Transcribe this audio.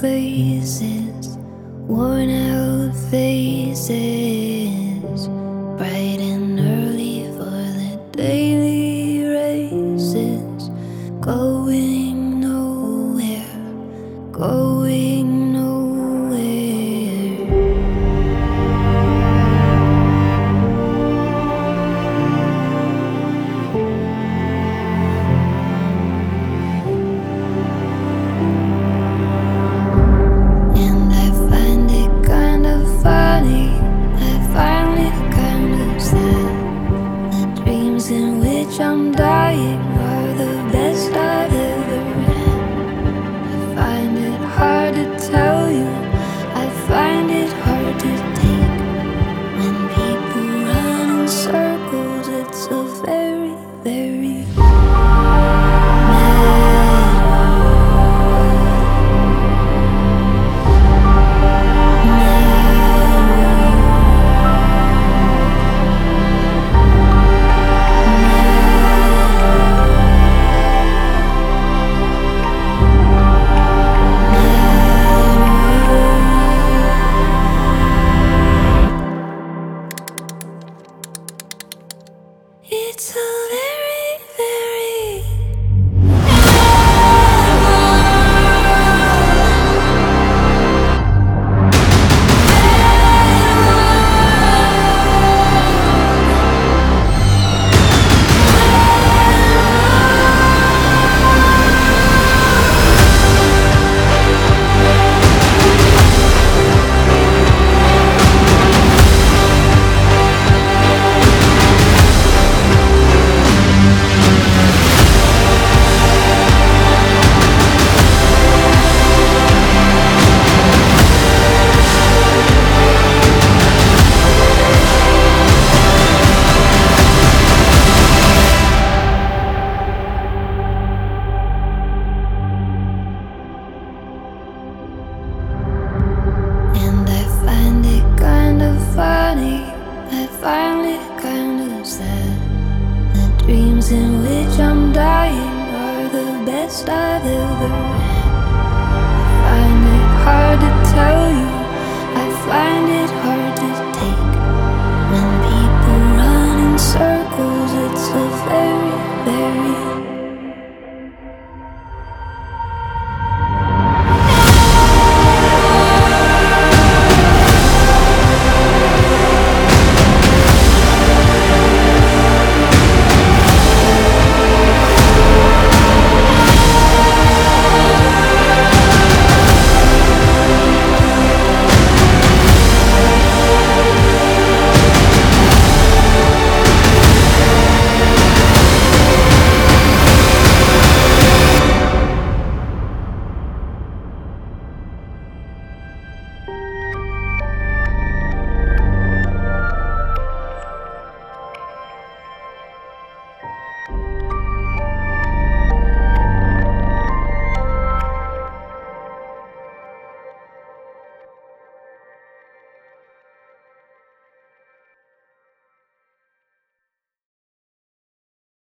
places, worn out faces, bright and early for the daily races, going nowhere, going nowhere. And I find it kind of funny, I find it kind of sad. The dreams in which I'm dying are the best I've ever had. I find it hard to tell you, I find it hard to take. When people run in circles, it's a very, very it's a very, very And I find it kind of funny, I find it kind of sad. The dreams in which I'm dying are the best I've ever had. I find it hard to tell you